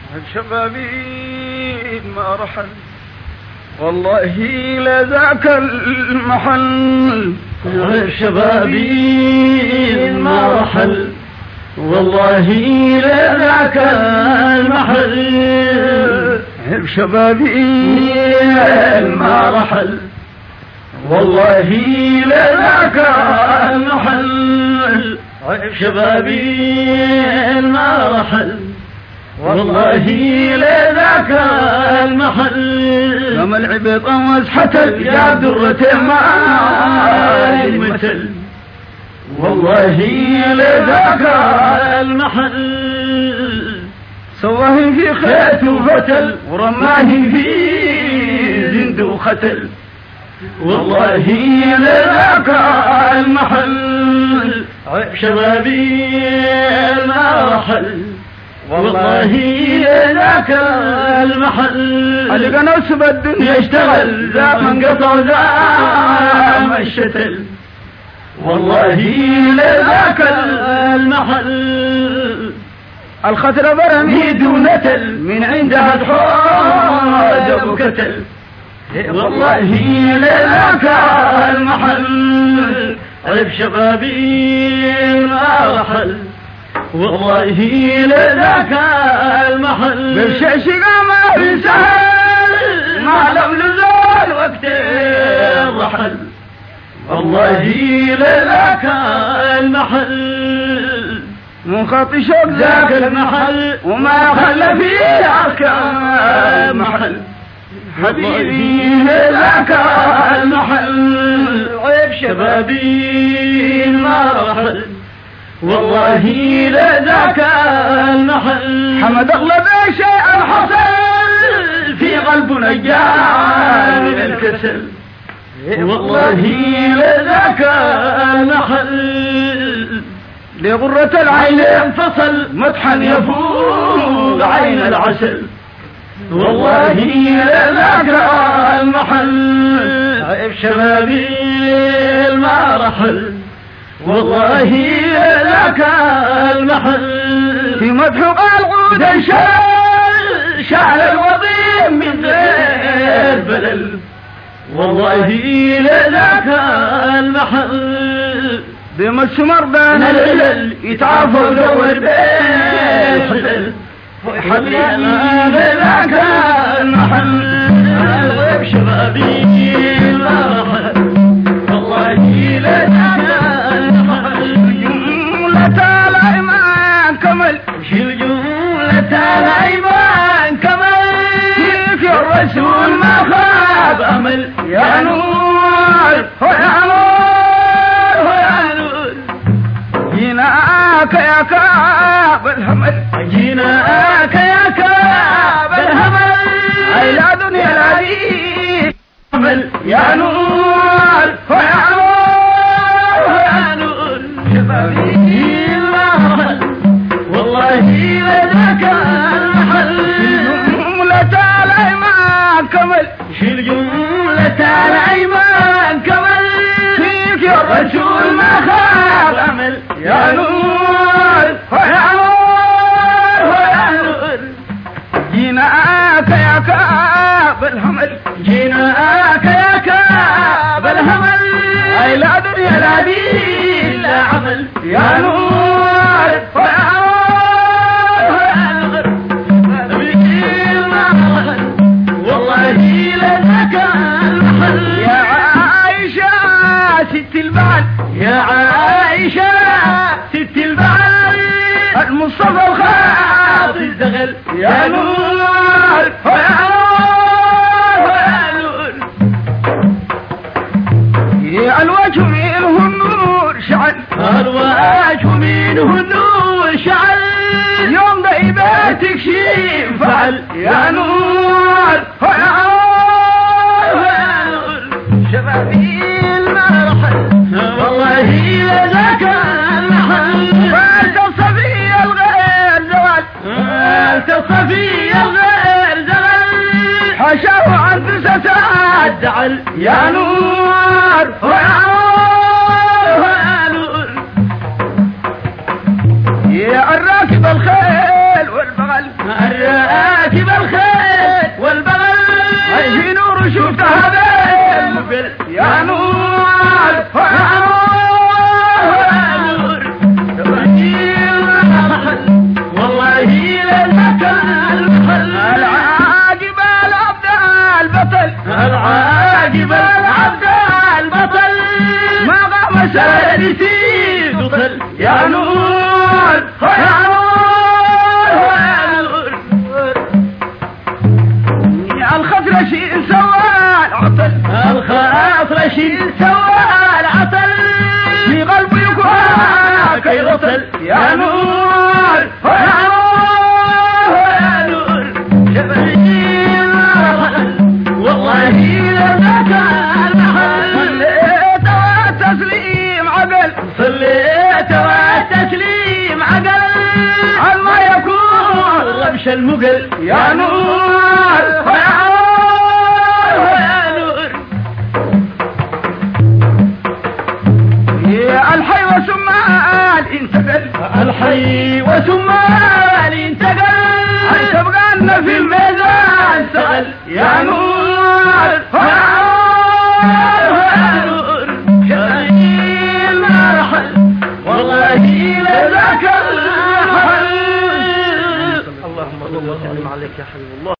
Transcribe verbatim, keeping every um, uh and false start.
شبابي ما رحل والله لذاك المحل. شبابي ما رحل والله لذاك المحل. شبابي ما رحل والله لذاك المحل. شبابي ما رحل والله لذاك المحل. كما العبيط وزحة يا درة ما المثل والله لذاك المحل. سواه في خيت وفتل ورماه في زند وختل والله لذاك المحل. شبابي ما رحل والله لذاك المحل. علق نصب الدنيا يشتغل ذا من قطع ذا ما الشتل والله لذاك المحل. الخطر برمي دونتل من عندها تحوج وكتل والله لذاك المحل. عيب شبابي ما رحل والله لذاك المحل. بالشيش ما في سهل ما لم نزال وقت الرحل والله لذاك المحل. من خط شوق ذاك المحل وما خلى فيه أركان محل. حبيبي لذاك المحل. عيب شبابي ما رحل والله لذاك المحل. حمد اغلب شيء حصل في قلب نجار من الكسل والله لذاك المحل. لغرة العين انفصل مطحن يفوق عين العسل والله لذاك المحل. عيب شبابي ما رحل والله لذاك المحل. في مدح العود شال شعل الوضيم من غير بلل والله لذاك المحل. بمس مربان العلل يتعافوا دور بين حلل حبيبي لذاك المحل. عيب شبابي ما رحل والله لذاك المحل. جملة الأيمان كمل شيل جملة الأيمان كمل. كيف يا الرسول ما خاب أمل. يا نور يا نور يا نور. جيناك يا كاب الهمل جيناك يا كاب الهمل. إلى دنيا العزيز أمل يا نور يا نور يا نور. شبابي ما رحل والله لذاك المحل. جملة الأيمان كمل شيل جملة الأيمان كمل. فيك يا الرسول ما خاب أمل. يا نور يا نور يا نور. جيناك يا كاب الهمل جيناك يا كاب الهمل. إلى دنيا العبيد لا عمل. يا نور يا نور يا نور. والله لذاك المحل. يا عائشة ست البعل يا عائشة ست البعل. المصطفى الخاطي الزغل. يا نور يا نور يا نور. يا الوجه منه النور شعل الوجه منه النور شعل. يوم ضيباتك شي فعل. يا نور يا نور يا نور. شبابي ما رحل والله لذاك المحل. فانت الصبي الغير زوال انت الصبي الغير زوال. حشاه عن بسسات زعل. يا نور يا نور يا نور. يا الراكب الخيل والبغل الراكب ماشي سوى العسل في قلبي يكون كي غسل يا نور يا نور يا نور جبريل والله لذاك المحل صليت والتسليم عقل صليت والتسليم عقل عن ما يكون غبش المقل يا نور يا نور يا نور يا الحي وسمال انتقل الحي وسمال انتقل هل تبقى في الميزان سأل يا نور يا نور شريل ما رحل والله لذاك الحل. اللهم صل وسلم عليك يا حبيب الله.